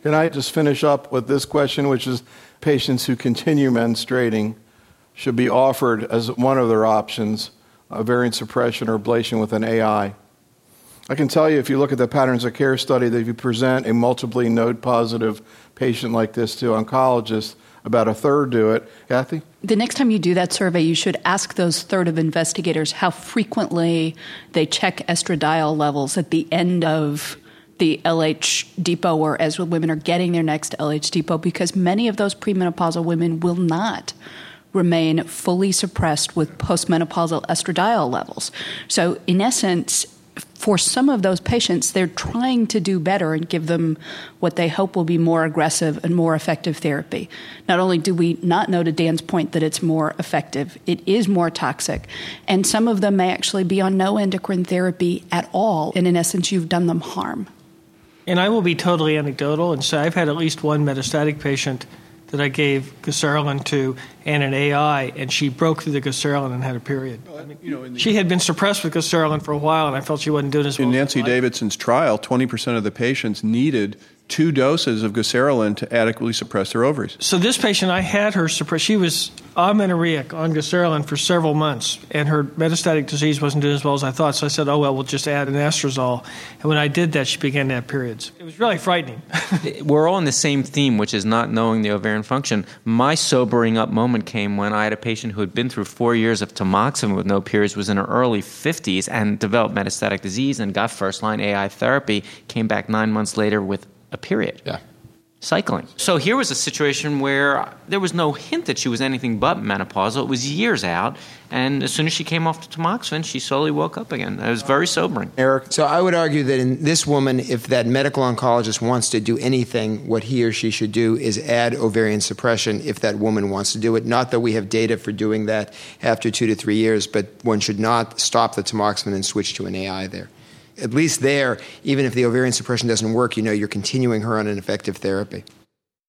Can I just finish up with this question, which is patients who continue menstruating should be offered as one of their options ovarian suppression or ablation with an AI. I can tell you, if you look at the patterns of care study, that if you present a multiply node-positive patient like this to oncologists, about a third do it. Kathy? The next time you do that survey, you should ask those third of investigators how frequently they check estradiol levels at the end of the LH depot or as women are getting their next LH depot, because many of those premenopausal women will not remain fully suppressed with postmenopausal estradiol levels. So in essence, for some of those patients, they're trying to do better and give them what they hope will be more aggressive and more effective therapy. Not only do we not know, to Dan's point, that it's more effective, it is more toxic. And some of them may actually be on no endocrine therapy at all. And in essence, you've done them harm. And I will be totally anecdotal and say I've had at least one metastatic patient that I gave Goserelin to and an AI, and she broke through the Goserelin and had a period. She had been suppressed with Goserelin for a while, and I felt she wasn't doing as well. In Nancy Davidson's trial, 20% of the patients needed 2 doses of Goserelin to adequately suppress their ovaries. So this patient, I had her suppressed. She was amenorrheic on Goserelin for several months, and her metastatic disease wasn't doing as well as I thought. So I said, we'll just add an anastrozole. And when I did that, she began to have periods. It was really frightening. We're all in the same theme, which is not knowing the ovarian function. My sobering up moment came when I had a patient who had been through 4 years of tamoxifen with no periods, was in her early 50s, and developed metastatic disease and got first-line AI therapy, came back 9 months later with a period. Yeah. Cycling. So here was a situation where there was no hint that she was anything but menopausal. It was years out, and as soon as she came off the tamoxifen, she slowly woke up again. It was very sobering. Eric? So I would argue that in this woman, if that medical oncologist wants to do anything, what he or she should do is add ovarian suppression if that woman wants to do it. Not that we have data for doing that after 2 to 3 years, but one should not stop the tamoxifen and switch to an AI there. At least there, even if the ovarian suppression doesn't work, you're continuing her on an effective therapy.